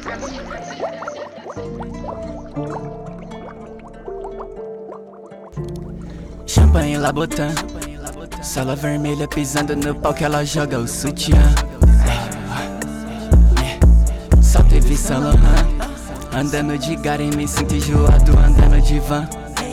Champanhe Labotan, sala vermelha pisando no pau que ela joga o sutiã. Salto e Saint Laurent, andando de Garen, me sinto enjoado andando de van.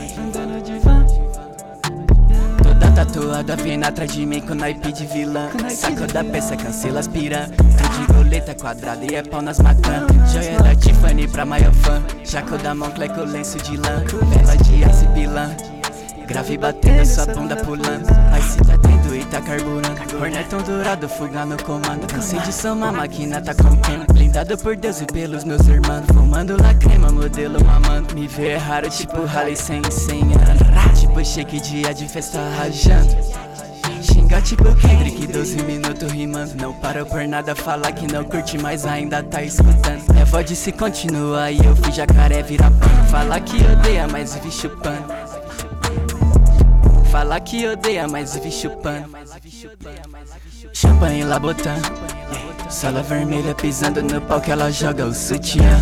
Toda tatuada vindo atrás de mim com naipe de vilã. Saco da peça, cancela as piranha. De goleta quadrada e é pau nas maçãs. Joia da Tiffany pra maior fã. Jaco da Moncler com lenço de lã. Vela de aço e pilã. Grave batendo, sua bunda pulando. Aí se tá tendo e tá carburando. Hornetão dourado, fuga no comando. Cansei de somar, a máquina tá contendo. Blindado por Deus e pelos meus irmãos. Fumando lacrema, modelo mamando. Me vê é raro, tipo Harley sem anos. Tipo shake dia de festa rajando. Xinga tipo Kendrick, 12 minutos rimando. Não parou por nada, falar que não curte, mas ainda tá escutando. Minha voz disse continua e eu fiz jacaré virar pano. Falar que odeia, mas vi chupando. Falar que odeia, mas vi chupando. Champanhe Labotan, sala vermelha pisando no pau que ela joga o sutiã.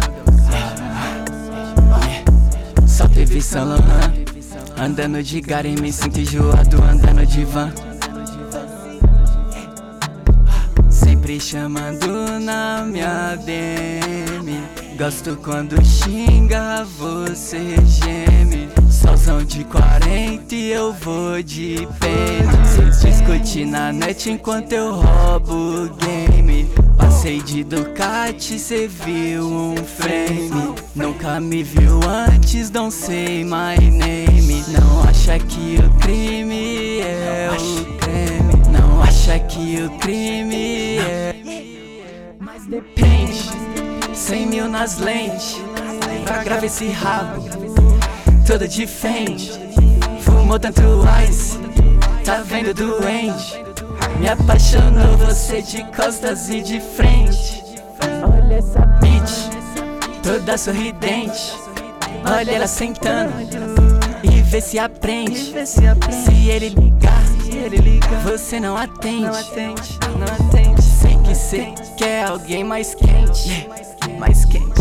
Salto e Saint Laurent, andando de Garen, me sinto enjoado andando de van. Sempre chamando na minha DM. Gosto quando xinga, você geme. Solzão de 40 e eu vou de pena. Cê discute na net enquanto eu roubo o game. Passei de Ducati, cê viu um frame. Nunca me viu antes, don't say my name. Não acha que o crime é o creme. Não acha que o crime é. Mas depende, 100 mil nas lentes pra gravar esse rabo todo de frente. Fumou tanto ice, tá vendo doente. Me apaixonou você de costas e de frente. Olha essa bitch, toda sorridente. Olha ela sentando e vê se aprende. Se ele ligar, você não atende. Sei que cê quer alguém mais quente, mais quente.